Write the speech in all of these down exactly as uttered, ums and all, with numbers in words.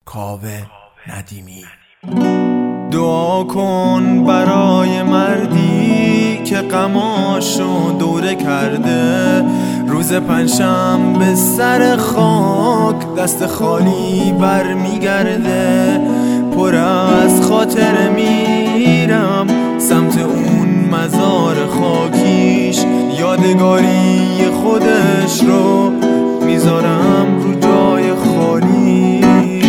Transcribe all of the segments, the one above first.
کاوه ندیمی. دعا کن برای مردی که غماشو دوره کرده، روز پنجشنبه سر خاک دست خالی بر میگرده. پر از خاطر میرم سمت اون مزار خاکیش، یادگاری خودش رو میذارم رو جای خالیش.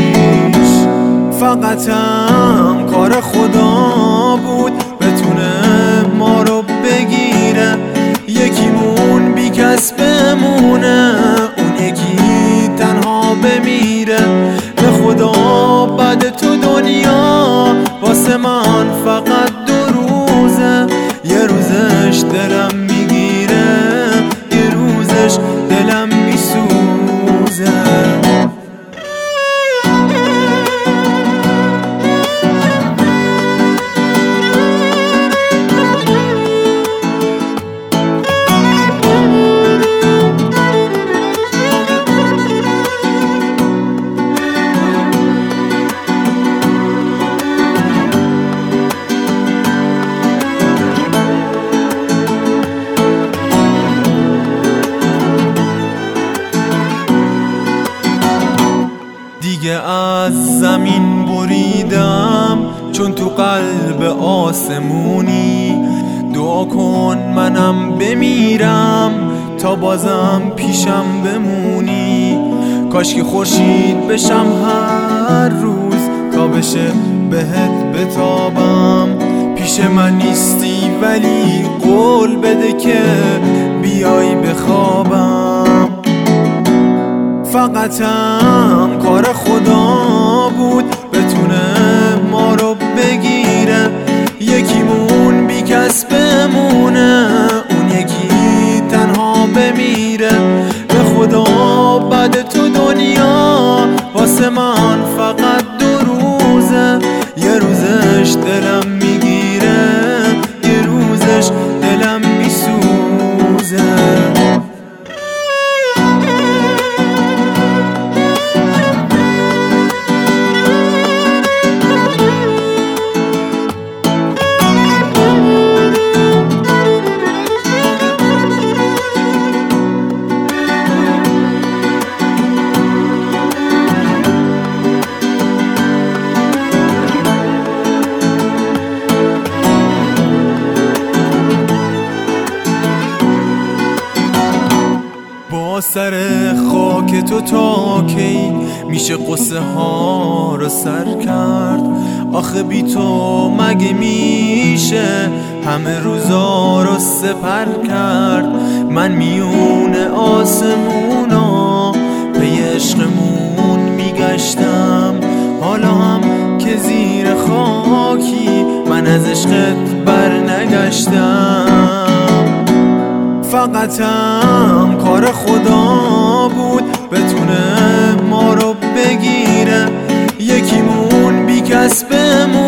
فقطم کار خدا بود بتونه ما رو بگیره، یکیمون بی کس بمونه اون یکی تنها بمیره. به خدا بعد تو دنیا واسه من فقط دو روزه، یه روزش دلم میگیره یه روزش دلم میسوزه. دیگه از زمین بریدم چون تو قلب آسمونی. دعا کن منم بمیرم تا بازم پیشم بمونی. کاش که خورشید بشم هر روز تا بشه بهت بتابم. پیش من نیستی ولی قول بده که بیای بخوابم. فقطم کار خدا بود بتونه ما رو بگیره، یکیمون بی کس بمونه اون یکی تنها بمیره. به خدا بعد تو دنیا واسه من فقط دو روزه، یه روزش دلم میگیره یه روزش دلم میسوزه. سر خاک تو تا کی میشه قصه ها رو سر کرد؟ آخه بی تو مگه میشه همه روزا رو سپر کرد؟ من میون آسمونا پی عشقمون میگشتم، حالا هم که زیر خاکی من از عشقت بر نگشتم. فقطم کار خدا بود بتونه ما رو بگیره، یکیمون بی کس بمونه